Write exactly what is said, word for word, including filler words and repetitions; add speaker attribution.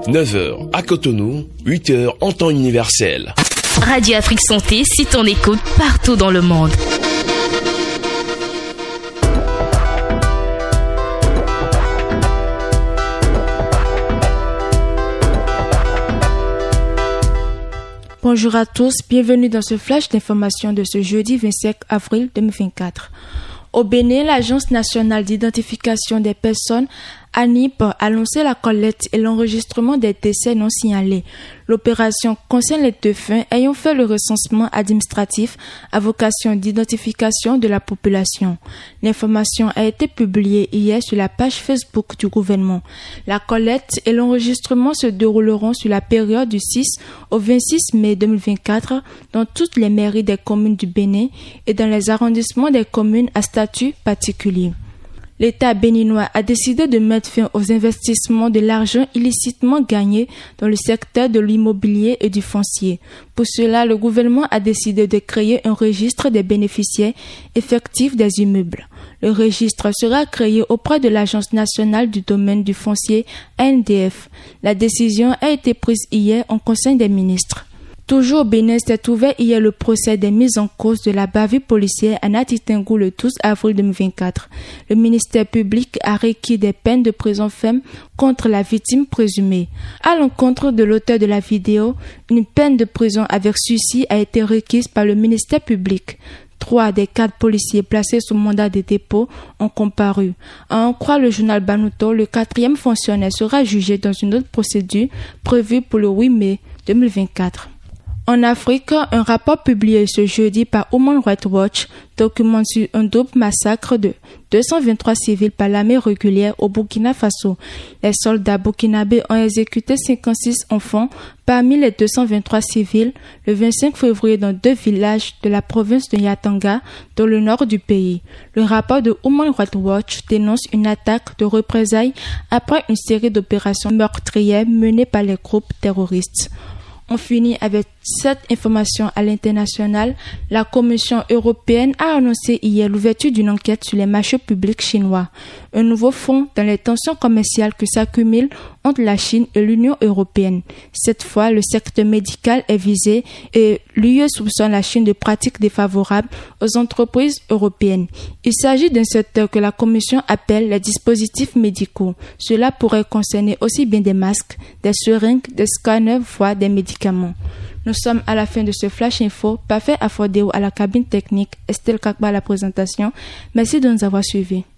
Speaker 1: neuf heures à Cotonou, huit heures en temps universel.
Speaker 2: Radio Afrique Santé, c'est ton écoute partout dans le monde.
Speaker 3: Bonjour à tous, bienvenue dans ce flash d'information de ce jeudi vingt-cinq avril deux mille vingt-quatre. Au Bénin, l'Agence nationale d'identification des personnes, A N I P, a annoncé la collecte et l'enregistrement des décès non signalés. L'opération concerne les défunts ayant fait le recensement administratif à vocation d'identification de la population. L'information a été publiée hier sur la page Facebook du gouvernement. La collecte et l'enregistrement se dérouleront sur la période du six au vingt-six mai deux mille vingt-quatre dans toutes les mairies des communes du Bénin et dans les arrondissements des communes à statut particulier. L'État béninois a décidé de mettre fin aux investissements de l'argent illicitement gagné dans le secteur de l'immobilier et du foncier. Pour cela, le gouvernement a décidé de créer un registre des bénéficiaires effectifs des immeubles. Le registre sera créé auprès de l'Agence nationale du domaine du foncier A N D F. La décision a été prise hier en Conseil des ministres. Toujours au Bénin, s'est ouvert hier le procès des mises en cause de la bavure policière à Nati Tingo le douze avril deux mille vingt-quatre. Le ministère public a requis des peines de prison ferme contre la victime présumée. À l'encontre de l'auteur de la vidéo, une peine de prison avec sursis a été requise par le ministère public. Trois des quatre policiers placés sous mandat de dépôt ont comparu. À en croire le journal Banuto, le quatrième fonctionnaire sera jugé dans une autre procédure prévue pour le huit mai deux mille vingt-quatre. En Afrique, un rapport publié ce jeudi par Human Rights Watch documente sur un double massacre de deux cent vingt-trois civils par l'armée régulière au Burkina Faso. Les soldats burkinabés ont exécuté cinquante-six enfants parmi les deux cent vingt-trois civils le vingt-cinq février dans deux villages de la province de Yatanga, dans le nord du pays. Le rapport de Human Rights Watch dénonce une attaque de représailles après une série d'opérations meurtrières menées par les groupes terroristes. On finit avec cette information à l'international. La Commission européenne a annoncé hier l'ouverture d'une enquête sur les marchés publics chinois. Un nouveau fond dans les tensions commerciales qui s'accumulent entre la Chine et l'Union européenne. Cette fois, le secteur médical est visé et l'U E soupçonne la Chine de pratiques défavorables aux entreprises européennes. Il s'agit d'un secteur que la Commission appelle les dispositifs médicaux. Cela pourrait concerner aussi bien des masques, des seringues, des scanners, voire des médicaments. Nous sommes à la fin de ce Flash Info. Parfait à Fordéo à la cabine technique, Estelle Kakba à la présentation. Merci de nous avoir suivis.